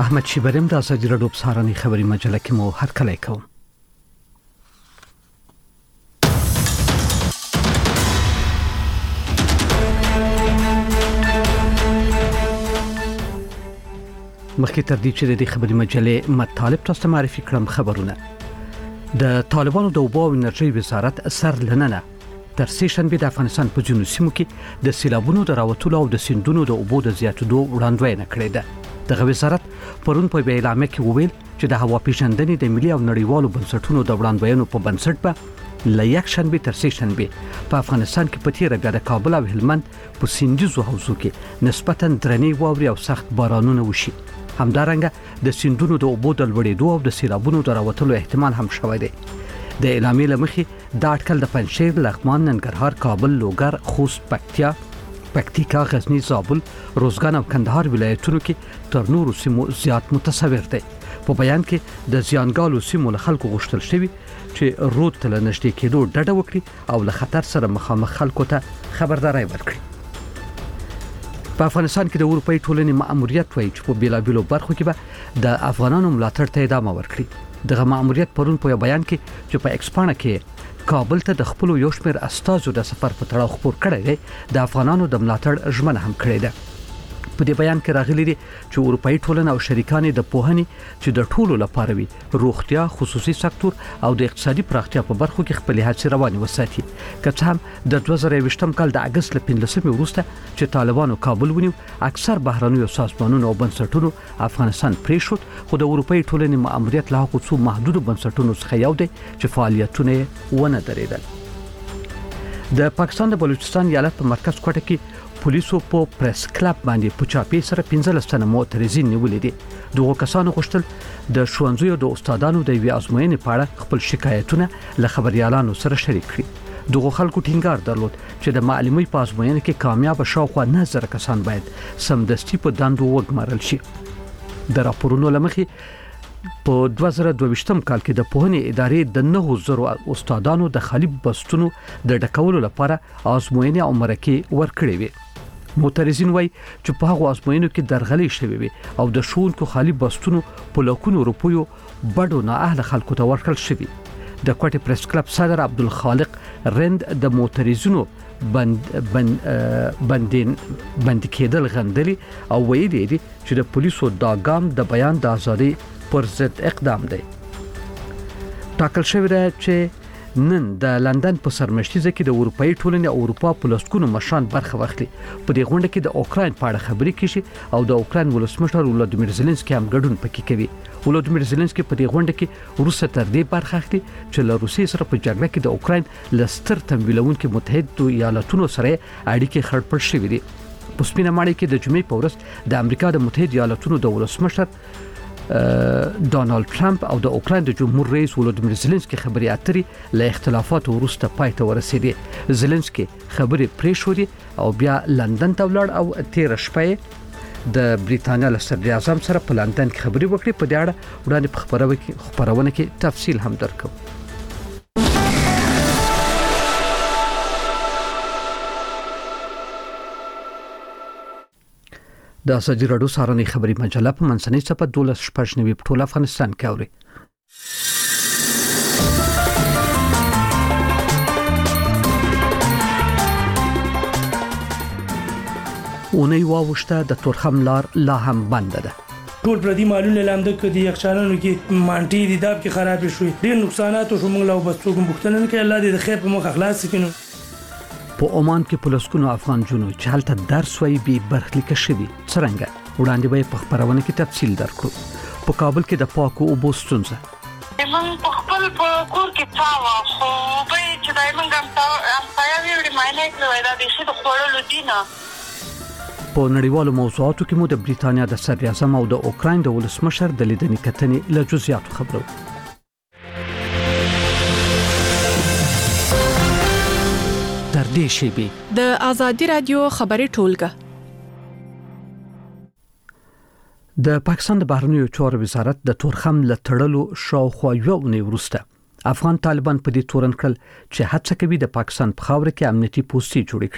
احمد شیبریم د ازادي راډیو په سهارنۍ خبري مجله کې مو هرکلی کوم. مخکې تر دې چې د خبري مجلې مطالب تاسو ته معرفي کړم، خبرونه د طالبانو د اوبو او انرژي وزارت سرلننه تر سیشنبه د افغانستان په جنوبي سیمو کې د سیلابونو د راوتلو او د سیندونو د اوبو د زیاتېدو وړاندوینه کړې ده. دغه وزارت پرون په اعلامیه کې وویل چې د هوا پیژندنې د ملي او نړیوالو بنسټونو د وړاندوینو په بنسټ به له یک شنبه تر سه شنبه په افغانستان کې په تیره بیا د کابل او هلمند په سیندیزو حوزو کې نسبتاً درنې واوري او سخت بارانونه وشي. همدارنګه د سیندونو د اوبو د لوړېدو او د سیلابونو د راوتلو احتمال هم شوی دی. د اعلامیې له مخې دا اټکل د پنجشیر، لغمان، ننګرهار، کابل، لوګر، خوست، پکتیکا، غزنی، زابل، روزګان او کندهار ولایتونو کې تر نورو سیمو زیات متصور دی. په بیان کې د زیانګالو سیمو له خلکو غوښتل شوی چې رود ته نږدې کېدو ډډه وکړي او له خطر سره مخامخ خلکو ته خبرداري ورکړي. په افغانستان کې د اروپאי ټولنې مأموریت وایي چې په بیلابیلو برخو کې به د افغانانو ملاتړ ته ادامه ورکړي. دغه مأموریت پرون په بیان کې چې په ایکسپانه کې کابل ته د خپل یو شمېر استازو د سفر په تړاو خبر کړی دی، د افغانانو د ملاتړ ژمنه هم کړې ده. په دې بیان کې راغلي دي چې اروپאי ټولنه او شریکان د پوهنې چې د ټولو لپاره وي، روغتیا، خصوصي سکتور او د اقتصادي پراختیا په برخو کې خپل هڅې روانې وساتي. که څه هم د 2023م کال د اگست له 15 وروسته چې طالبانو کابل ونیو، اکثر بهرنیو سازمانونو او بنسټونو افغانستان پریښود، خو د اروپאי ټولنې مأموریت له هغو څو محدودو بنسټونو څخه یو دی چې فعالیتونه ونه درېدل. د پاکستان د بلوچستان ایالت په مرکز کوټه کې پولیسو په پریس کلب باندې په چاپی سره 15 تنه معترضین نیولې دي. دغه کسانو غوښتل د ښوونځیو د استادانو د وی ازموینې په اړه خپل شکایتونه له خبريالانو سره شریک کړي. دغه خلکو ټینګار درلود چې د معلومي په ازموینې کې کامیاب شاوخوا 9000 کسان باید سمدستي په دندو وګمارل شي. د راپورونو لمخې په 2022م کال کې د پوهنې ادارې د 9000 استادانو د خالي بستونو د ډکولو لپاره ازموینې او مرکې ورکړې وي. معترضین وایي چې په هغه ازموینو کې درغلي شوې وي او د ښوونکو خالي بستونو په لکونو روپیو بډو نه اهل خلکو ته ورکړل شوی. د کوټې پریس کلب صدر عبدالخالق رند د معترضینو بند کېدل غندلي او ویلي دي چې د پولیسو دا ګام د بیان د ازادۍ پر ضد اقدام دی. ټاکل شوی دی چې نن د لندن په سرمشتیزه کې د اروپאי ټولنې او اروپا په لسکونو مشران برخه واخلي. په دې غونډه کې د اوکراین په اړه خبرې کیږي او د اوکراین ولسمشر ولادیمیر زيلنسکي هم ګډون پکې کوي. ولادیمیر زيلنسکي په دې غونډه کې روسیه تر دې برخه اخلي چې له روسیې سره په جګړه کې د اوکراین لستر تمویلونکو متحده ایالاتونو سره اړیکې خړپړ شوې دي. په سپینه ماڼۍ کې د جمعې په ورځ د امریکا د متحده ایالاتونو د ولسمشر ډونالد ټرمپ او د اوکراین د جمهور رئیس ولادیمیر زيلنسکي خبري اترې له اختلافاتو وروسته پای ته ورسېدي. زيلنسکي خبري پریښودي او بیا لندن ته ولاړ او 13 شپې د بریتانیا له صدر اعظم سره په لندن کې خبري وکړي. په دې اړه وړاندې په خبرونه کې تفصیل هم درکو. د ازادي راډیو سهارنۍ خبري مجله په منځنۍ صفحه 12 په ټول افغانستان کې اوري. اونۍ واوښته د تورخم لار لا هم بند ده. ټول پردي مالونه لاندې کړي، یخچالونو کې مانټي دي داب کې خراب شوي، ډېر نقصانات او موږ لا وبس څوک مختنه نه کوي. الله دې د خیر په مخ اخلاص کړي. په عمان کې پولیسونو افغان جنو چې هلته درس وایي به برخلیک شوي څنګه وړاندې به په خبرونه کې تفصیل درکړو. په کابل کې د پاکو اوبو ستونزه من په خپل کور کې تاوه خو به چې دایمن ګم پایا ویډی ماینه کوي دا د څه د خورلو دینه. په نړیوالو موضوعاتو کې مو د بریتانیا د صدر اعظم او د اوکراین د ولسمشر د لیدنې کتنې له جزئیاتو خبرو. تر دې شیبې د ازادي رادیو خبري ټولګه. د پاکستان د بهرنیو چارو وزارت د تورخم له تړلو شاوخوا یو اونۍ وروسته افغان طالبان په دې تورن کړل چې هڅه کوي د پاکستان په خاور کې امنیتي پوسټي جوړ کړي.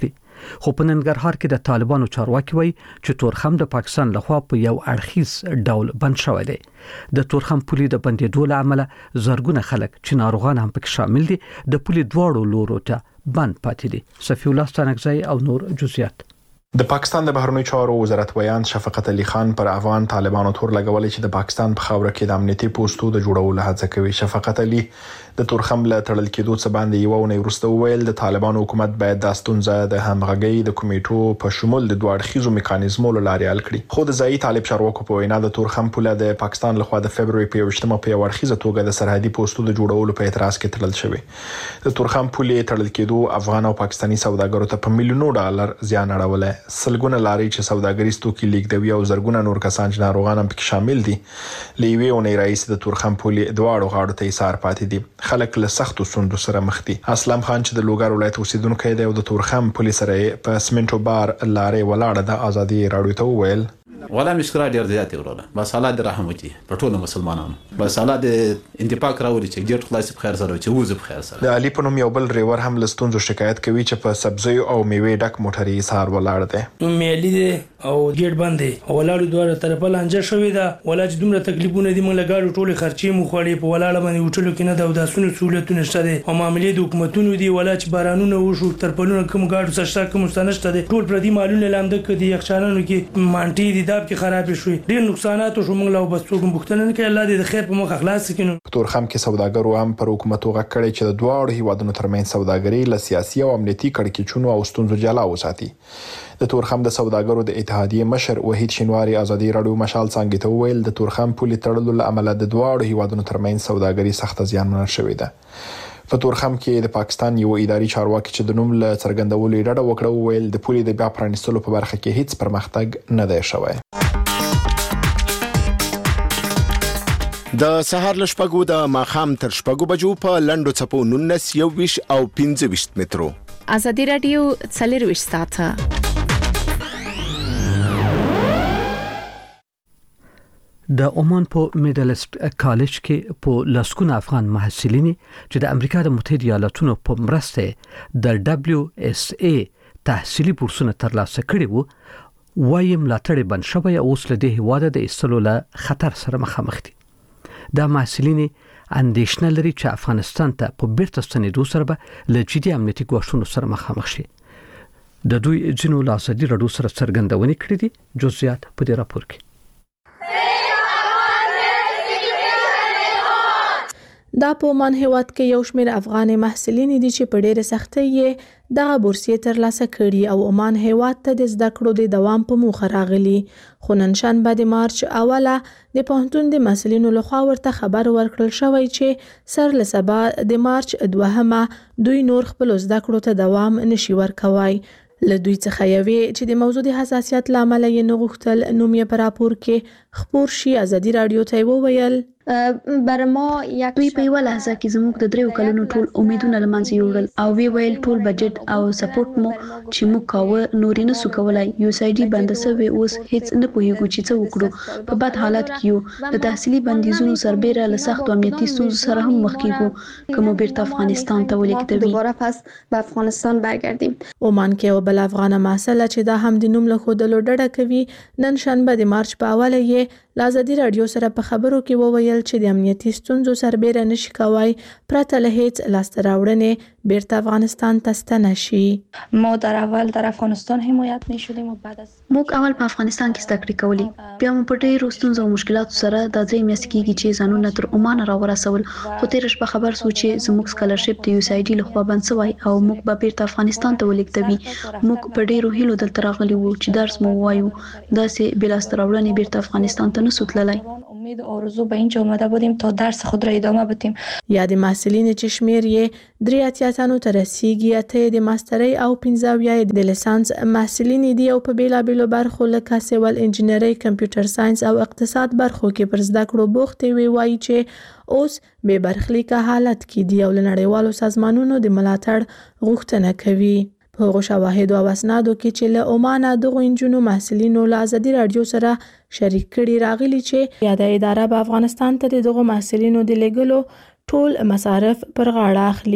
خو په ننګرهار کې د طالبانو چارواکي وایي چې تورخم د پاکستان لخوا په یو اړخیز ډول بند شوی دی. د تورخم پولي د بندېدو له امله زرګونه خلک چې ناروغان هم پکې شامل دي د پولي دواړو لورو ته بند پاتې دي. صفي الله ستانکزی او نور جزئیات. د پاکستان د بهرنیو چارو وزارت ویان شفقت علي خان پر افغان طالبانو تور لګولې چې د پاکستان په خاوره کې د امنیتي پوسټو د جوړولو هڅه کوي. شفقت علي د تورخم له تړل کېدو څخه باندې یو ونې وروسته وویل د طالبانو حکومت باید د ستونزه د همغږي د کمیټو په شمول د دوه اړخیزو میکانیزمو لارې حل کړي. خو د ځایي طالب چارواکو په وینا د تورخم پوله د پاکستان لخوا د فبرवरी په 28مه په یو اړخیزه توګه د سرحدي پوسټو د جوړولو په اعتراض کې تړل شوی. د تورخم پولې تړل کېدو افغان او پاکستاني سوداګرو ته په میلیونو ډالر زیان اړولې. سلګونه لارې چې سوداګریز توکي لیږدوي او زرګونه نور کسان چې ناروغان هم پکې شامل دي لېوي اونۍ رئیس د تورخم پولې دواړو غاړو ته ایثار پاتې دي. خلک له سختو سندو سره مخ دي. اسلام خان چې د لوګر ولایت اوسیدونکی دی او د تورخم پولیس سره په سمنټو بار لارې ولاړه د ازادي راډیو ته وویل ولا مشکل ډیر زیات وروله بس حالات رحم وکي په ټولو مسلمانانو بس حالات انتفاق راوړي چې ګټ خلاص په خیر سره چې وځي په خیر سره. د علي په نوم یو بل ریور هم لستونزو شکایت کوي چې په سبزی او میوه ډک موټري سار ولاړ دی. مېلي دی او ګټ باندې ولاړو دوه طرفه لانجه شوې ده ولا چې دومره تکلیفونه دي موږ لګاړو ټولې خرچې مو خوړې په ولاړه باندې وټلو کې نه د داسونو سہولتونه شته دي او معاملې د حکومتونو دي ولا چې بارانونه وشو ترپلونه کوم گاډو سشته کوم ستنشته دي ټول پردي مالونه لاندې کړي یخچالانو کې مانټي دي داب کې خراب شوي ډېر نقصانات شو موږ لا بس څوک بوختنه نه کوي الله دې د خیر په مخ خلاص کړي. په تورخم کې سوداګرو هم پر حکومت وغږ کړی چې د دواړو هیوادونو ترمنځ سوداګري له سیاسي او امنیتي کړکېچونو او ستونزو جلا وساتي. د تورخم د سوداګرو د اتحادیې مشر وحید شینواری ازادي راډیو مشال څنګه ته ویل د تورخم پولې تړلو له امله د دواړو هیوادونو ترمنځ سوداګري سخت زیانمن شوې ده. په تورخم کې د پاکستان یو اداري چارواکي چې د نوم له څرګندولو ډډه وکړه ویل د پولې د بیا پرانیستلو په برخه کې هیڅ پرمختګ نه دی شوی. د سهار لشپګو د ماخام تر شپګو بجو په لندو چپو 19 21 او 25 مترو. ازادي رادیو 24 ساعته. د عمان په میډلسټ کالج کې په لاسکونه افغان محصلین چې د امریکا د متحده ایالاتونو په مرسته د WSA تحصیلي بورسونه ترلاسه کړي وو وايي ملاتړ بند شوی او اوس له دې هواده د ایستلو له خطر سره مخامخ دي. دا محصلین اندېښنه لري چې افغانستان ته په بیرته ستنېدو سره به له جدي امنیتي ګواښونو سره مخامخ شي. د دوی جنو له ازادي راډیو سره څرګندونې کړې دي. جزئیات په دې راپور کې. دا په عمان هیواد کې یو شمېر افغاني محصلین دي چې په ډېره سختۍ یې دغه بورسیې ترلاسه کړي او عمان هیواد ته د زده کړو د دوام په موخه راغلي. خو نن شنبه د مارچ اوله د پوهنتون د مسؤلینو لخوا ورته خبر ورکړل شوی چې سر له سبا د مارچ 2 دوی نور خپل زده کړو ته دوام نشي ورکوي. له دوی څخه یوې چې د موضوع د حساسیت له امله یې نه غوښتل نوم یې په راپور کې خپور شي ازادي راډیو ته وویل بر ما یک دوی په یو لحظه کې زموږ د 3 کلونو ټول امیدونه لمنځه یوړل او وی ویل ټول بجټ او سپورټ مو چې موږ کاوه نورې نه سو کولای USAID بند سوی اوس هیڅ نه پوهیږو چې څه وکړو په بد حالت کې یو د تحصیلي بندیزونو سربېره له سخت امنیتي ستونزو سره هم مخ کیږو کوم بیرته افغانستان ته ولېږدوي دوباره پس به افغانستان برګردیم. عمان کې یو بل افغانه محصله چې دا هم د نوم له خودلو ډډه کوي نن شنبه د مارچ په اوله یې ازادي راډیو سره په خبرو کې وویل چې د امنیتي ستونزو سربېره نشي کوي پرته له هیڅ لاسته راوړنې بیرته افغانستان ته ستنه شي. ما در اول در افغانستان حمایت می‌شدیم و بعد از موږ اول په افغانستان کې زده کړې کولې بیا مو په ډېرو ستونزو او مشکلاتو سره د ځای میاشت کېږي چې ځانونه تر عمان راورسول خو تېره شپه خبر سو چې زموږ سکالرشپ د USAID لخوا بند شوی او موږ به بیرته افغانستان ته ولېږدوي. موږ په ډېرو هیلو دلته راغلي وو چې درس مو وایو داسې بې لاسته راوړنې بیرته افغانستان ته نسو تللی. امید و آرزو به اینجا آمده بودیم تا درس خود را ادامه بدیم. یا د محصلین چې شمیر یې 3 تنو ته رسیږي اته د ماسترۍ او 15 د لیسانس محصلین دي او په بیلابېلو برخو لکه سیول انجینرۍ کمپیوټر ساينس او اقتصاد برخو کې پر زده کړو بوخت وي چې اوس به برخلیکه حالت کې دي او لنړیوالو سازمانونو د ملاتړ غوښتنه کوي. په هغو شواهدو او اسنادو کې چې له عمان دغو انجونو محصلینو له ازادي راډیو سره شریک کړي راغلي چې یاده اداره په افغانستان ته دغو محصلینو د لېږلو ټول مصارف پر غاړه اخلي.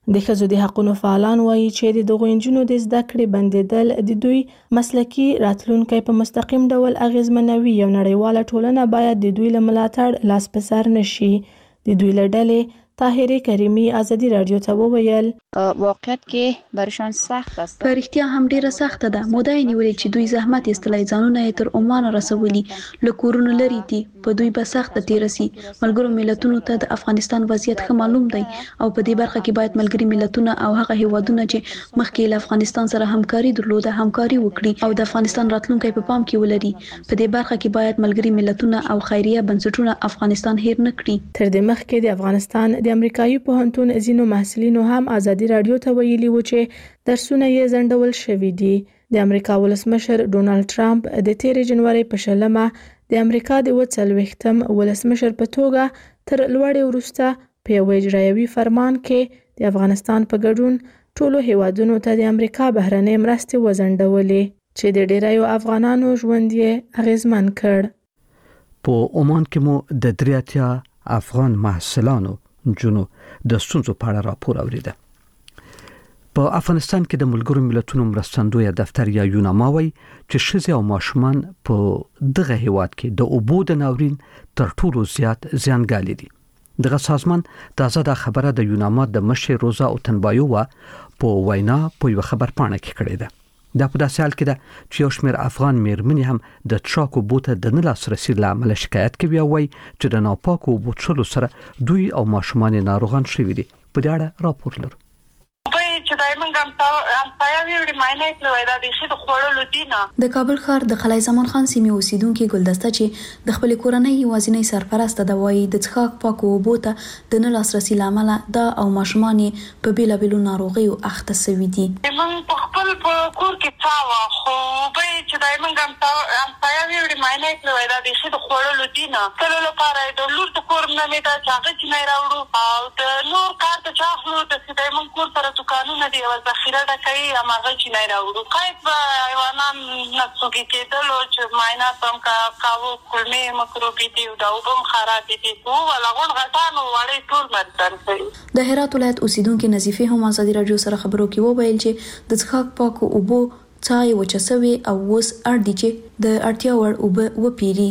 د ښځو د حقوقو فعالان وایي چې د دغو نجونو د زده کړې بندیدل د دوی مسلکي راتلونکي په مستقیم ډول اغیزمنوي. یو نړیواله ټولنه باید د دوی له ملاتړ لاس په سر نشي. د دوی له ډلې طاهره کریمی ازادي رادیو ته وویل واقعیت کې برشان سخت است. په رښتیا هم ډیره سخته ده. مودای نیولې چې دوی زحمت استلای ځانونه تر عمان رسولي له کورونو لري دي. په دوی به سخت تیر سي. ملګرو ملتونو ته د افغانستان وضعیت ښه معلوم دی او په دې برخه کې باید ملګري ملتونه او هغه هیوادونه چې مخکې له افغانستان سره همکاري درلوده همکاري وکړي او د افغانستان راتلونکي په پام کې ولري. په دې برخه کې باید ملګري ملتونه او خیریه بنسټونه افغانستان هیر نه کړي. تر دې مخکې د افغانستان د امریکایي پوهنتون ځینو محصلینو هم ازادي رادیو ته ویلي و چې درسونه یې ځنډول شوي دي. د امریکا ولسمشر ډونالد ټرمپ د 13 جنوري په شلمه د امریکا د 40م ولسمشر په توګه تر لوړې وروسته په یو اجرایوي فرمان کې د افغانستان په ګډون ټولو هیوادونو ته د امریکا بهرنۍ مرستې وځنډولې چې د ډیرایو افغانانو ژوند یې اغیزمن کړ. په عمان کې مو د دریاتیا افغان محصلانو جنو د ستونزو په اړه راپور اوریده. په افغانستان کې د ملګرو ملتونو مرستندوی دفتر یا یوناما وایي چې ښځې او ماشومان په دغه هیواد کې د اوبو د ناورین تر ټولو زیات زیانګالي دي. دغه سازمان دا خبره د یوناما د مشر روزا اوتنبایووا په وینا په یو خبر پاڼه کې کړې ده. دا په داسې حال کې ده چې یو شمېر افغان میرمنې هم د څښاک اوبو ته د نه لاسرسي له امله شکایت کوي او وایي چې د ناپاکو اوبو څښلو سره دوی او ماشومان ناروغان شوي دي. په دې اړه راپور لرو. چې دایمن همسایه ویړي ماینه کړو دا د شي د خوړلو دینه. د کابل ښار د خلای زمان خان سیمې اوسیدونکو ګلدسته چې د خپل کورنۍ یوازینی سرپرست د وایي د څښاک پاکو اوبو ته د نه لاسرسي لامل دا او ماشومان په بیلابیلو ناروغیو اخته شوي دي. من په خپل کور کې تاوه خو به چې دایمن همسایه ویړي ماینه کړو دا د شي د خوړلو دینه. کله لپاره د لور د کور نه مې دا چاغه چې نه راوړو او د نور کار ته چاخلو د دایمن کور سره دکانونه دی او ذخیره د کوي اماغه چې نه راوړو. قایب حیوانان نڅوګي کېدل او چې معاینات هم کاوه کولمې مکروبي دي او دا وبم خراب دي او ولغون غټانو وړي ټول مدن کوي. د هرات ولایت اوسیدونکو نظیفه هم ازادي رادیو سره خبرو کې وویل چې د څښاک پاکو اوبو ځای وچسوي او وس اړ دي چې د اړتیا وړ اوبه وپیری.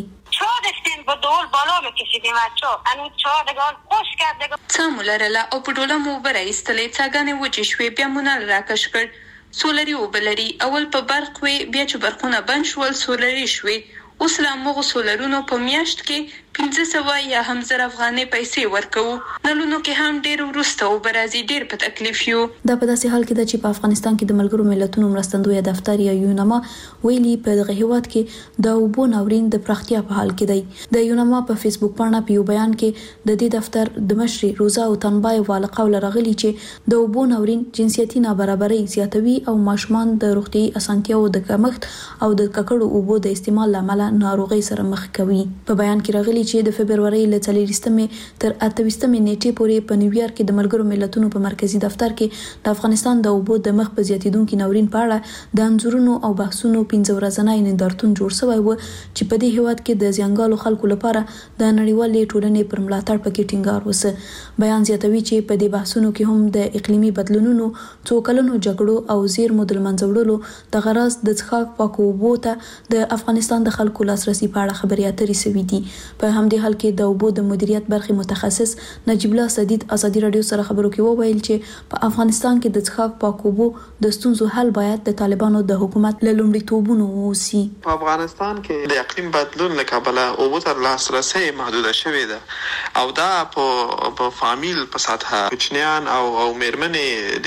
بدول بالا بکشیدیم اچو انو چا دگان خوش کرد دگان سامولرله او په ډوله مو برایستلې څنګه وچې شوې بیا مونږ راکش کړ سولري وبلري اول په برق وي بیا چې برقونه بند شول سولري شوي اوس لا موږ سولرونو په میاشت کې 1500 یا هم زر افغانۍ پیسې ورکوو نلونو کې هم ډیر ورسته او برازي ډیر په تکلیف یو. دا په داسې حال کې ده چې په افغانستان کې د ملګرو ملتونو مرستندوی دفتر یا یوناما ویلي په دغه هیواد کې د اوبو ناورین د پراختیا په حال کې دی. د یوناما په فیسبوک باندې په یو بیان کې د دې دفتر د مشر روزا اوتنبایووا له قوله راغلي چې د اوبو ناورین جنسیتي نابرابرۍ زیاتوي او ماشومان د روغتي اسانتیاو د کمښت او د ککړو اوبو د استعمال لامل ناروغي سره مخ کوي. په بیان کې راغلي چې د فبرवरी له 23 تر 28 نیټې پورې په نیویارک کې د ملګرو ملتونو په مرکزی دفتر کې د افغانستان د اوبو د مخ په زیاتیدونکو ناورین په اړه د انځورونو او بحثونو 15 ورځنی نندارتون جوړ شوی و چې په دې هیواد کې د زیانګالو خلکو لپاره د نړیوالې ټولنې پر ملاتړ پکې ټینګار وسه. بیان زیاتوي چې په دې بحثونو کې هم د اقلیمي بدلونونو څو کلونو جګړو او زیرمو د منځوړلو د غرض د څښاک پاکو اوبو ته د افغانستان د خلکو لاسرسي په اړه خبرې اترې شوې دي. په همدې حال کې د اوبو د مدیریت برخې متخصص نجیب الله سدید ازادي رادیو سره خبرو کې وویل چې په افغانستان کې د څښاک پاکو اوبو د ستونزو حل باید د طالبانو د حکومت له لومړیتوبونو ووسي. په افغانستان کې د اقلیم بدلون له کبله اوبو ته لاسرسي محدوده شوې ده او دا په فامیل په سطح کوچنیان او میرمنې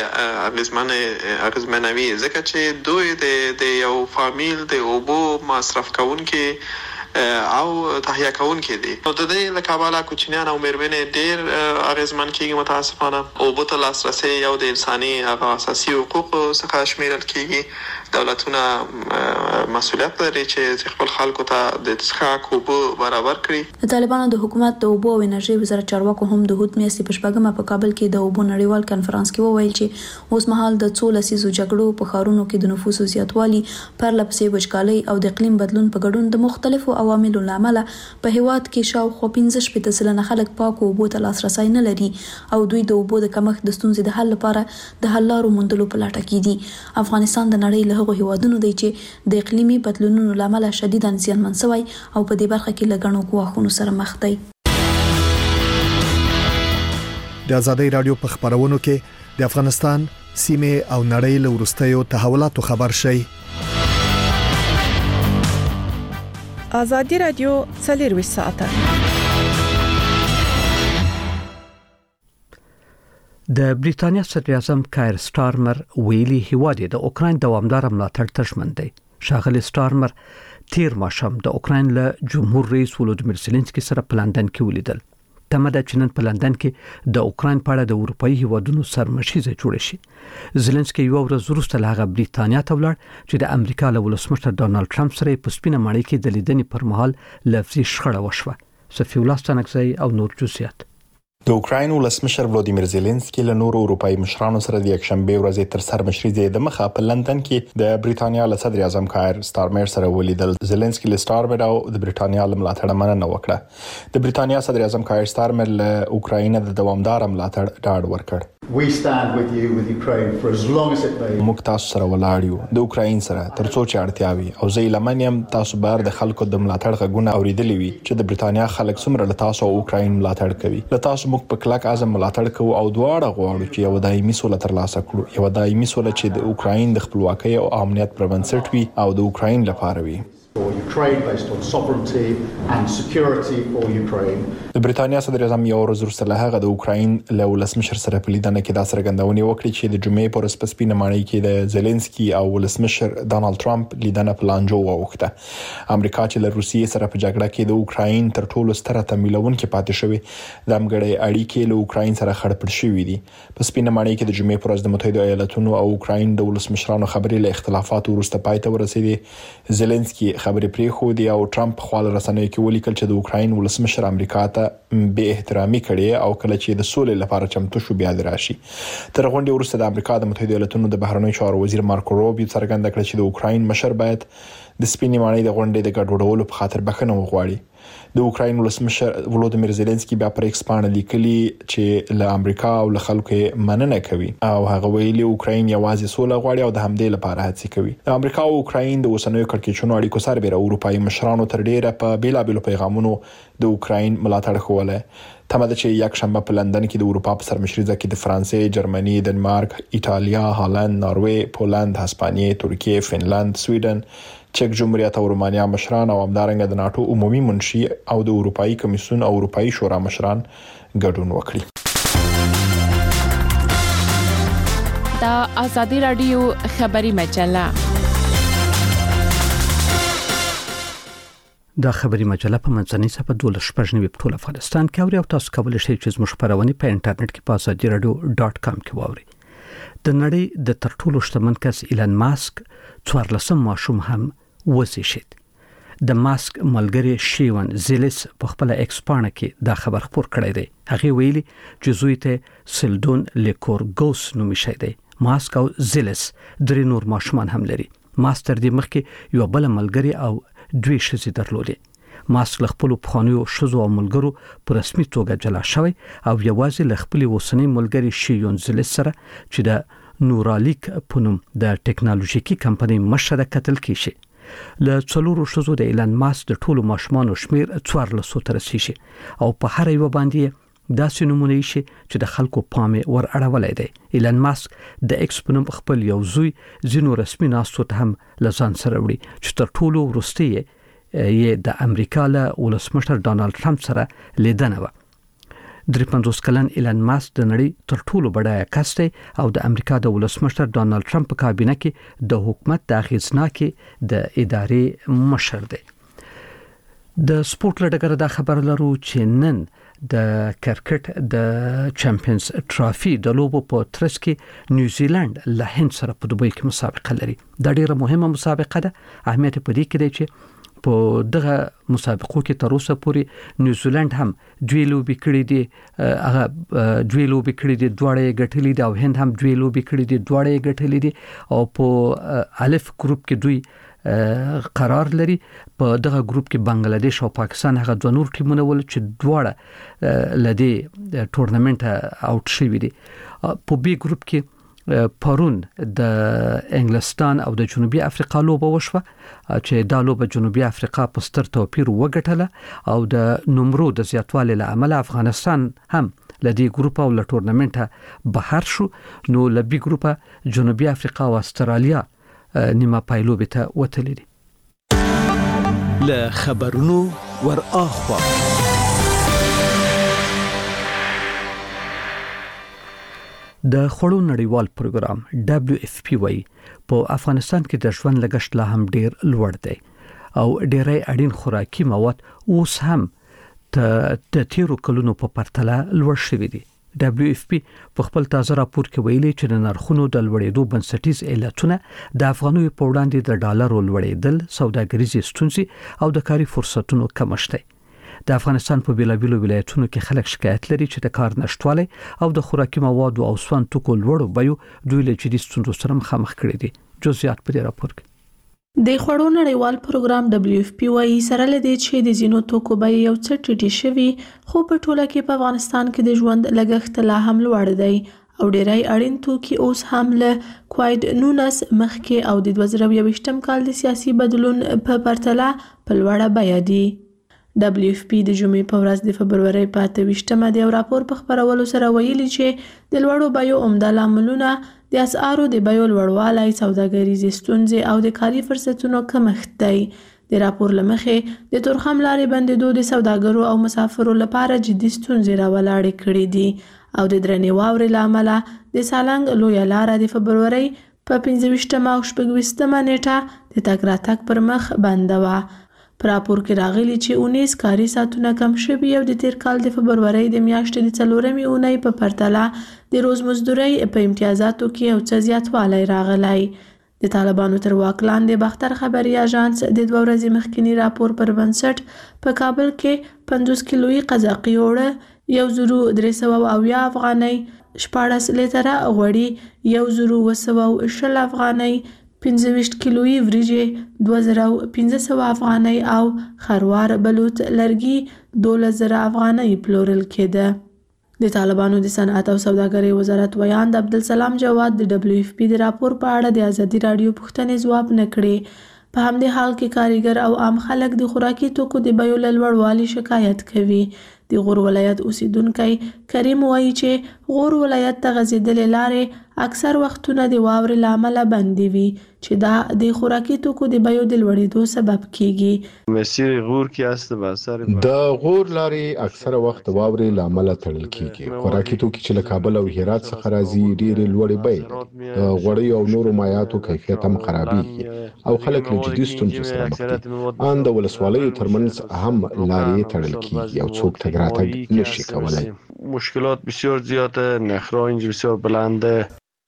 ډېرې اغیزمنوي ځکه چې دوی د یو فامیل د اوبو مصرف کوونکي او تهیه کوونکي دي. نو د دې لکاباله کوچنیان او میرمنې ډېر اغیزمن کیږي. متاسفانه اوبو ته لاسرسي یو د انساني اساسي حقوقو څخه شمیرل کیږي. دولتونه مسؤلیت لري چې خپل خلکو ته د څښاک اوبو برابر کړي. د طالبانو د حکومت د اوبو او انرژي وزارت چارواکو هم د هوت میاشتې په شپږمه په کابل کې د اوبو نړیوال کنفرانس کې وویل چې اوس مهال د څو لسیزو جګړو په ښارونو کې د نفوسو زیاتوالي پرله پسې وچکالۍ او د اقلیم بدلون په ګډون د مختلفو عواملو لامل په هیواد کې شاوخوا 15% خلک پاک اوبو ته لاسرسي نه لري او دوی د اوبو د کمښت د ستونزې د حل لپاره د حل لارو موندلو په لټه کې دي. افغانستان د نړۍ له هغو هیوادونو دی چې د اقلیمي بدلونونو لامل شدیداً زیانمن شوی او په دې برخه کې له ګڼو ګواښونو سره مخ دی. د آزادۍ رادیو په خبرونو کې د افغانستان سیمه او نړۍ له وروستیو تحولاتو خبر شي. آزادۍ رادیو 24 ساعته. د بریټانیا صدر اعظم کایر سټارمر ویلي هیواد د اوکراین دوامدار ملاتړ ته ژمن دی. شاغلی سټارمر تیر ماښام د اوکراین له جمهور رئیس ولودیمیر زيلنسکي سره په لندن کې ولیدل. تمه ده چې نن په لندن کې د اوکراین په اړه د اروپאי هیوادونو سرمشیزه جوړ شي. زيلنسکي یو ورځ وروسته له بریټانیا ته ولاړ چې د امریکا له ولسمشر ډونالد ټرمپ سره په سپینه ماڼۍ کې د لیدنې پر مهال لفظي شخړه وشوه. صفي الله ستانکزی او نور جزئیات. د اوکراین ولسمشر ولودیمیر زيلنسکي له نورو اروپאי مشرانو سره د یکشنبه ورځې تر سرمشریزې د مخه په لندن کې د بریټانیا له صدر اعظم کایر سټارمر سره ولیدل. زيلنسکي له سټارمر او د بریټانیا له ملاتړ مننه وکړه. د بریټانیا صدر اعظم کایر سټارمر له اوکراین د دوامدار ملاتړ ډاډ ورکړ. موږ تاسو سره ولاړ یو د اوکراین سره ترڅو چې اړتیا وي او زه لمنیم تاسو بار د خلکو د ملاتړ غږونه اوریدلې وي چې د بریټانیا خلک څومره له تاسو او اوکراین ملاتړ کوي. له تاسو موږ په کلک عزم ملاتړ کوو او دواړه غواړو چې یو دایمي سوله ترلاسه کړو، یو دایمي سوله چې د اوکراین د خپلواکۍ او امنیت پر بنسټ وي او د اوکراین لپاره وي. د بریټانیا صدر اعظم یو ورځ وروسته له هغه د اوکراین له ولسمشر سره په لیدنه کې دا څرګندونه وکړه چې د جمعې پر ورځ په سپینه ماڼۍ کې د زيلنسکي او ولسمشر ډونالد ټرمپ لیدنه پلانجو وغوښته. امریکا چې له روسیې سره په جګړه کې د اوکراین تر ټولو ستره تمویلونکې پاتې شوی د امګړې اړیکې له اوکراین سره خړپړ شوې دي. په سپینه ماڼۍ کې د جمعې پر ورځ د متحده ایالاتونو او اوکراین د ولسمشرانو خبرې له اختلافاتو وروسته پای ته ورسېدې. زيلنسکي خبرې پرې خو دی او ټرمپ خپل رسنیو کې ولیکل چې د اوکراین ولسمشر امریکا ته به احترامي کړي او کله چې د سولې لپاره چمتو شو بیا دراشي. تر غونډې وروسته د امریکا د متحده ایالاتونو د بهرنیو چارو وزیر مارکو روبیو څرګنده کړه چې د اوکراین مشر باید د سپینې ماڼۍ د غونډې د ګډوډولو په خاطر بخښنه وغواړي. د اوکراین ولسمشر ولودیمیر زيلنسکي بیا پر ایکس باندې لیکلي چې له امریکا او له خلکو مننه کوي او هغه ویلي اوکراین یوازې سوله غواړي او د همدې لپاره هڅې کوي. د امریکا او اوکراین د اوسنیو کړکېچونو اړیکو سربېره اروپאי مشرانو تر ډیره په بیلابېلو پیغامونو د اوکراین ملاتړ کوله. تمه ده چې یک شنبه په لندن کې د اروپا په سرمشریزه کې د فرانسې، جرمني، دنمارک، ایتالیا، هالند، ناروې، پولند، هسپانیې، ترکیه، فنلند، سویډن، چک جمهوریت او رومانیا مشران او همدارنګه د ناتو عمومي منشي او د اروپאי کمیسیون او اروپאי شورا مشران ګډون وکړي. دا آزادۍ رادیو خبری مجله. دا خبری مجله په منځنۍ صفحه 12 په ټول افغانستان کې اوري او تاسو کولی شئ چې زموږ خبرونه په انټرنیټ کې په azadieradio.com کې واورئ. د نړۍ د تر ټولو شتمن کس ایلن ماسک 14 ماشوم هم وزیشید. د ماسک ملګری شیون زیلس په خپل ایکس پاڼه کې دا خبر خپور کړی دی. هغه ویلي چې زوی ته سلدون لیکورګوس نوم شوی دی. ماسک او زیلس درې نور ماشومان هم لري. ماستر دی مخکې یو بل ملګری او دوی شزي درلودې. ماسک له خپل پخوانیو شزو او ملګرو په رسمي توګه جلا شوی او یوازې له خپل وسنی ملګری شیون زیلس سره چې د نورالیک په نوم د ټیکنالوژیکي کمپنۍ مشره کتل کیږي. له څلورو شزو د ایلن ماسک د ټولو ماشومانو شمیر 1400 تر رسیږي او په هر یو باندې داسې نمونه شي چې د خلکو پام ور اړولای دی. ایلن ماسک د ایکس په نوم خپل یو زوی زینو رسمي ناستو ته هم لزان سره وړي چې تر ټولو وروستي یې د امریکا له ولسمشر ډونالد ټرمپ سره لیدنه و. 53 کلن ایلن ماسک د نړۍ تر ټولو بډایه کس دی او د امریکا د ولسمشر ډونالد ټرمپ په کابینه کې د حکومت د اغیزناکې د ادارې مشر دی. د سپورت لړګره دا خبر لرو چې نن د کرکټ د چمپیونز ټرافي د لوبو په ترڅ کې نیوزیلند له هند سره په دوبۍ کې مسابقه لري. دا ډیره مهمه مسابقه ده. اهمیت په دې کې دی چې په دغه مسابقو کې تر اوسه پورې نیوزیلند هم دوی لوبي کړې دي، هغه دوی لوبي کړې دي، دواړه ګټلې دي او هند هم دوی لوبي کړې دي، دواړه ګټلې دي او په الف ګروپ کې دوی قرار لري. په دغه ګروپ کې بنگلاديش او پاکستان هغه دوه نور ټیمونه ول چې دواړه لدی ټورنمنت اوټ شوی دي. په بي ګروپ کې پرون د انګلستان او د جنوبي افریقا لوبه وشوه چې دا لوبه جنوبي افریقا په ستر توپیر وګټله او د نمرو د زیاتوالي له امله افغانستان هم لدی ګروپ او له ټورنمنت بهر شو. نو لبي ګروپ جنوبي افریقا او استرالیا نیمه پایلوبه ته وتلي دي. له خبرونو ور اخوا د خړو نړیوال پروګرام WFP وايي په افغانستان کې د ژوند لګښت لا هم ډیر لوړ دی او ډیری اړین خوراکي مواد اوس هم د تیرو کلونو په پرتله لوړ شوي دي. WFP په خپل تازه راپور کې ویلي چې د نرخونو د لوړېدو بنسټیز علتونه د افغانیو په وړاندې د ډالرو لوړېدل، سوداګریزي ستونزې او د کاري فرصتونو کمښت دی. د افغانستان په بیلابیلو ولایتونو کې خلک شکایت لري چې د کار نشټوالی او د خوراکي موادو او سون توکو لوړو بیو دوی له جدي ستونزو سره مخامخ کړي دي. جزئیات په دې راپور کې د خړو نړیوال پروګرام WFP وايي سره لدی چې د زینو توکو بیې یو څه ټیټې شوي، خو په ټوله کې په افغانستان کې د ژوند لګښت لا هم لوړ دی او ډیری اړین توکي اوس هم له کووید 19 مخکې او د 2021 کال د سیاسي بدلون په پرتله په لوړه بیه دي. WFP د جمعې په ورځ د فبرورۍ په 28مه د راپور په خبرولو سره ویلي چې د لوړو بیو عمده لاملونه د اسعارو د بیو لوړوالی، سوداګریزي ستونزې او د کاري فرصتونو کمښت دی. د راپور له مخې د تورخم لارې بندېدو د سوداګرو او مسافرو لپاره جدي ستونزې راولاړې کړې دي او د درنې واورې له امله د سالنګ لویه لاره د فبرورۍ په 25مه او 26مه نیټه د تګ راتګ پر مخ بنده وه. په راپور کې راغلي چې 19 کاري ساعتونه کم شوي او د تیر کال د فبرورۍ د میاشتې د 4مې اونۍ په پرتله د روز مزدورۍ په امتیازاتو کې یو څه زیاتوالی راغلی. د طالبانو تر واک لاندې باختر خبري اژانس د 2 ورځې مخکینی راپور پر بنسټ په کابل کې 50 کیلویي قزاقي اوړه 1380 افغانۍ، 14 لیتره غوړي 1220 افغانۍ، 25 کیلویي وریجې 2500 افغانۍ او خروار بلوط لرګي 2000 افغانۍ پلورل کېده. د طالبانو د صنعت او سوداګرۍ وزارت ویاند عبدالسلام جواد د WFP د راپور په اړه د ازادي رادیو پوښتنې ځواب نه کړې. په همدې حال کې کارګر او عام خلک د خوراکي توکو د بیو له لوړوالي شکایت کوي. د غور ولایت اوسیدونکی کریم وایي چې غور ولایت ته غځېدلې لارې اکثر وختونه د واورې له امله بندې وي چې دا د خوراکي توکو د بیو د لوړېدو سبب کیږي. مسیر غور کې است به اثر د غور لارې اکثر وخت واورې له امله تړل کیږي. خوراکي توکي چې له کابل او هرات څخه راځي ډېرې لوړې بیې، د غوړیو او نورو مایعاتو کیفیت هم خرابېږي او خلک له جدي ستونزو سره مخ دي. ان د ولسوالیو ترمنځ هم لارې تړل کیږي او څوک تګ راتګ نشي کولای. مشکلات بسیار زیاده، نرخ‌ها اینجا بسیار بلنده.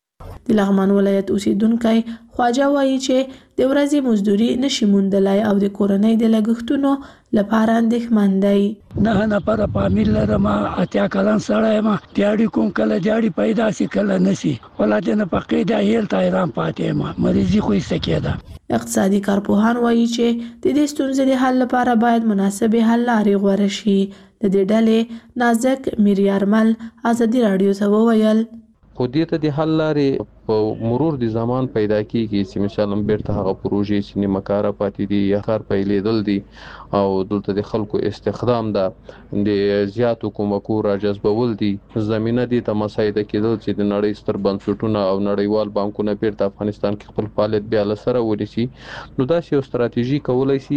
د لغمان ولایت اوسیدونکی خواجه وایي چې د ورځې مزدوري نشي موندلای او د کورنۍ د لګښتونو لپاره اندېښمن دی. 9 نفره فامیل لرم، 80 کلن سړی یم، دیاړي کوم کله دیاړي پیدا سي کله نشي، ولادت نه پکې د هیلت ایران پاتې یم، مریضي خو یې سکیده. اقتصادي کارپوهان وایي چې د دې ستونزې د حل لپاره باید مناسبې حل لارې غوره شي. د دې ډلې نازک میریارمل ازادي رادیو ته وویل خو دې ته د حل لارې په مرور د زمان پیدا کیږي چې مثلا بیرته هغه پروژې چې نیمه کاره پاتې دي یا کار پیلېدل دي او دلته د خلکو استخدام ده، د زیاتو کومکو راجذبول دي، زمینه دي ته مساعده کېدل چې د نړۍ ستر بنسټونه او نړیوال بانکونه بیرته افغانستان کې خپل فعالیت بیا له سره ونیسي. نو داسې یو ستراتیژي کولی شي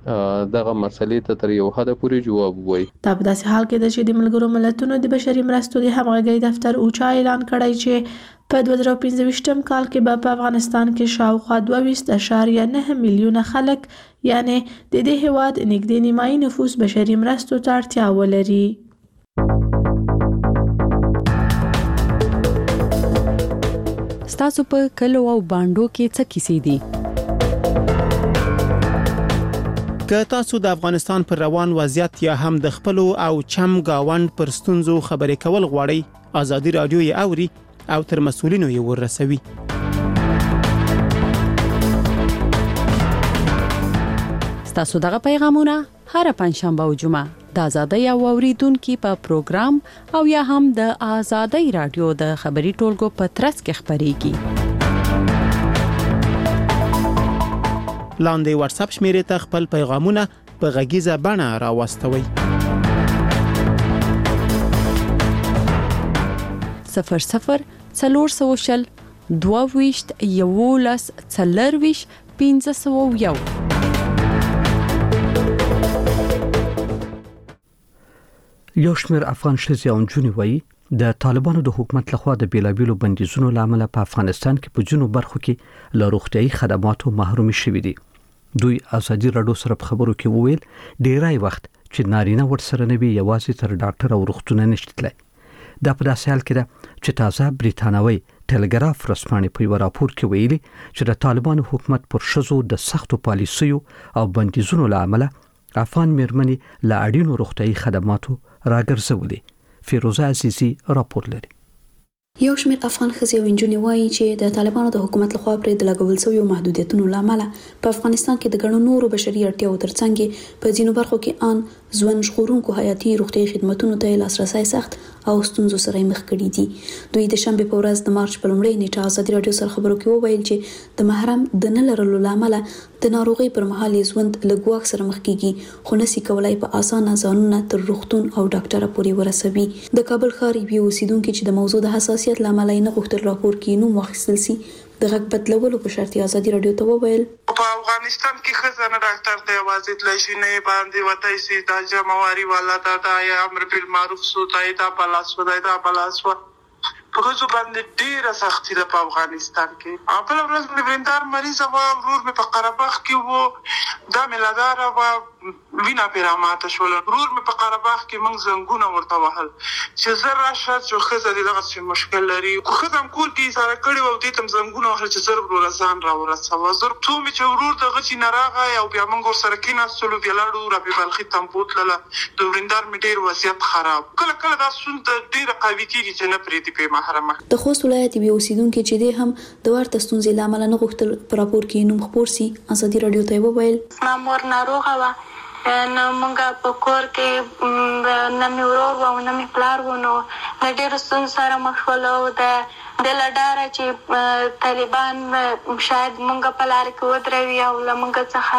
چې دغه مسلې ته تر یو حده پورې جواب ووایي. دا په داسې حال کې ده چې د ملګرو ملتونو د بشري مرستو د همغږۍ دفتر اوچا اعلان کړی چې په 2015 کال کې به په افغانستان کې شاوخوا 22.9 میلیونه خلک یعنی د دې هیواد نږدې نیمایي نفوس بشري مرستو ته اړتیا ولري. ستاسو په کلو او باندو کې څه کیسې دي؟ که تاسو د افغانستان پر روان وضعیت یا هم د خپلو او چم گاوند پر ستونزو خبرې کول غواړئ، ازادي رادیو یې اوري او تر مسؤلینو یې ورسوي. ستاسو دغه پیغامونه هر پنځشنبه او جمعه د آزادۍ او اوریدونکو په پروګرام او یا هم د آزادۍ رادیو د خبري ټولګو په ترڅ کې خبريږي. لاندې واتس اپ شمیرې ته خپل پیغامونه په غږیزه بڼه راوستوئ. 00 420 22 11 40 501. یو شمېر افغان ښځې او نجونې وایي د طالبانو د حکومت لخوا د بیلابیلو بندیزونو لامل په افغانستان کې په جنوب برخو کې له روغتيایي خدماتو محرومي شوي دي. دوی ازادي رادیو سره په خبرو کې وویل ډیری وخت چې نارینه ورسره نه وي یوازې تر ډاکټر او روغتون نه شتلای. دا په داسې حال کې ده چې تازه بریټانوي ټلګراف رسمانه په یو راپور کې ویلي چې د طالبانو حکومت پر شذو د سختو پالیسیو او بندیزونو لامل افغان میرمنې له اړینو روغتيایي خدماتو راګرځولې. فیروزه عزیزی راپور لري. یو شمېر افغان ښځې او نجونې وایي چې د طالبانو د حکومت لخوا پرې د لګول شویو محدودیتونو لامل په افغانستان کې د ګڼو نورو بشري اړتیاو ترڅنګ په ځینو برخو کې ان ژوند ژغورونکو حیاتي روغتيایي خدماتونو ته لاسرسي سخت او ستونزو سره مخ کړي دي. دوی د شنبه په ورځ د مارچ په لومړۍ نیټه آزادي رادیو سره خبرو کې وویل چې د محرم د نه لرلو لامل د ناروغي پر مهال ژوند له ګواښ سره مخ کیږي خو نسي کولای په اسانه ځانونه تر روغتون او ډاکټر پورې ورسوي. د کابل ښار یو اوسیدونکو چې د موضوع د حساسیت لامل نه غوښتل راپور کې نوم واخیستل سي د غږ بدلولو په شرط آزادي رادیو ته وویل په افغانستان کې خزانه ډاکټر ته आवाज تلشي نه باندې وتاي سي د جمعواري والا دا یا امر بالمعروف سو دا پلاس په خصوص باندې ډیره سختي ده په افغانستان کې. خپل ورځ مې وریندار مریض و ورور مې په قرهباغ کې وو دا ملادار و وینا پیرامات شول ورور مې په قرهباغ کې موږ زنګونه ورته وهل چې زر راشه چې خزه دغه مشکل لري خو خزم کول کې سره کړي و دې تم زنګونه وهل چې زر ورسان را ورسوه زر ټو مې چې ورور دغه چې ناراغه او بیا موږ سره کې نسلو بیا لاړو را په بلخي تمبوت لاله د وریندار مې ډیر وضعیت خراب کله دا سنت ډیر قوي کیږي چې نه پریدي په د خوست ولایت یو اوسیدونکو چې د هم د ورته ستونزې لامل نه غوښتل پر راپور کې نوم خبر سي آزادي رادیو ته وویل ما مور ناروغه و نو موږ په کور کې نه مې ورور و نه مې پلار و نو ډېر ستونزې سره مخ شول او د لډاره چې طالبان شاید موږ په لار کې ودروي او موږ څخه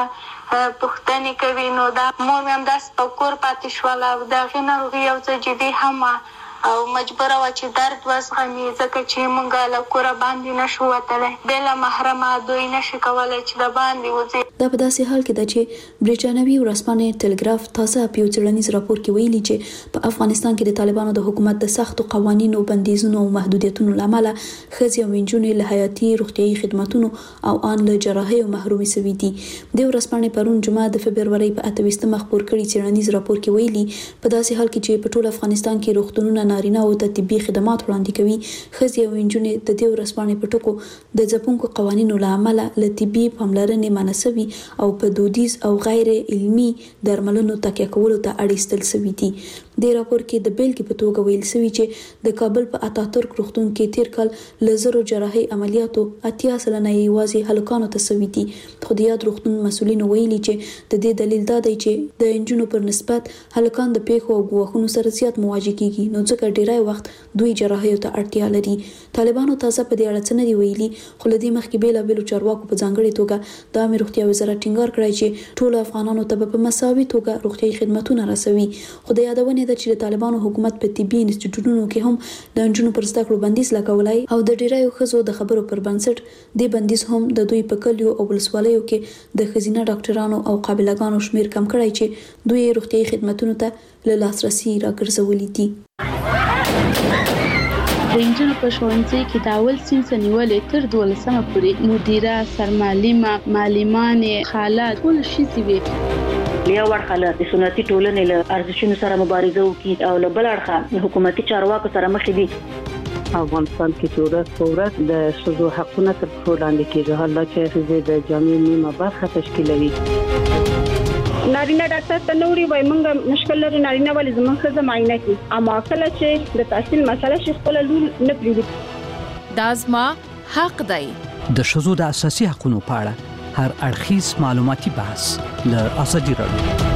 پښتنې کوي نو دا مور مې هم داس په کور پاتې شول او دا غنروغي او څه جدي هم او مجبور و چې درد وزغمي ځکه چې مونږ له کور باندې نشو وتلای بل محرمه دوی نشي کولای چې د باندې وځي. دا په داسې حال کې ده چې بریټانوي ورځپاڼه ټلګراف تازه په یو څېړنیز راپور کې ویلي چې په افغانستان کې د طالبانو د حکومت د سختو قوانینو بندیزونو او محدودیتونو لامل ښځې او نجونې له حیاتي روغتيایي خدماتو او ان له جراحي او محرومي شوي دي. د ورځپاڼې پرون جمعه د فبرवरी په 28 مخ خبر کړي څېړنیز راپور کې ویلي په داسې حال کې چې په ټول افغانستان کې روغتونونه نارینه او د طبي خدمات وړاندې کوي ښځې او نجونې د دې ورځپاڼې په ټکو د ځپونکو قوانینو لامل له طبي پاملرنې مناسبي او په دودیز او غیر علمي درملنو تکیه کولو ته اړیستل شوي دي. د راپور کې د بیلګې په توګه ویل شوی چې د کابل په اتاتورک روغتون کې تیر کال لزرو جراحي عملیاتو 80 سلنه یوازې هلکانو ته شوي دي. خو د یاد روغتون مسؤلین ویلي چې د دې دلیل دا دی چې د انجونو پر نسبت هلکان د پیښو او ګواښونو سره زیات مواجه کیږي نو ځکه ډیری وخت دوی جراحي ته اړتیا لري. طالبانو تازه په دې اړه څه نه دی ویلي خو لدی مخکې بیلابیلو چارواکو په ځانګړي توګه د امیر روغتیا وزارت ټینګار کړی چې ټول افغانانو ته په مساوي توګه روغتيایي خدماتونه رسوي. خو د یادونه ده چې د طالبانو حکومت په طبي انسټیټیوټونو کې هم د انجونو پر زده کړو بندیز لګولای او د ډیرایو ښځو د خبرو پر بنسټ د بندیز هم د دوی په کلیو او ولسوالیو کې د ښځینه ډاکټرانو او قابلګانو شمیر کم کړی چې دوی روغتيایي خدماتونو ته له لاسرسي راګرځولي دي. د انجونو په ښوونځي کې د اول صنف نیولې تر 12مه پورې مدیره سرمعلمه معلمانې خالات ټول شي وي. یو ورخله د سنتي ټولنې له ارزښتونو سره مبارزه وکړي او له بل اړخه حکومتي چارواکو سره مخ دي. افغانستان کې ورځ په ورځ د ښځو حقونه تر پښو لاندې کېږي حالات چې ښځې د جامعې نیمه برخه تشکیلوي. نارینه ډاکټر ته نوري وای مونږ مشکل لري نارینه ولې زموږ ښځه معاینه کوي اما کله چې د تحصیل مسله شي خپل لور نه پریږدي. دا زما حق دی. د ښځو د اساسي حقوقو په اړه هر اړخیز معلوماتي بحث له ازادي رادیو.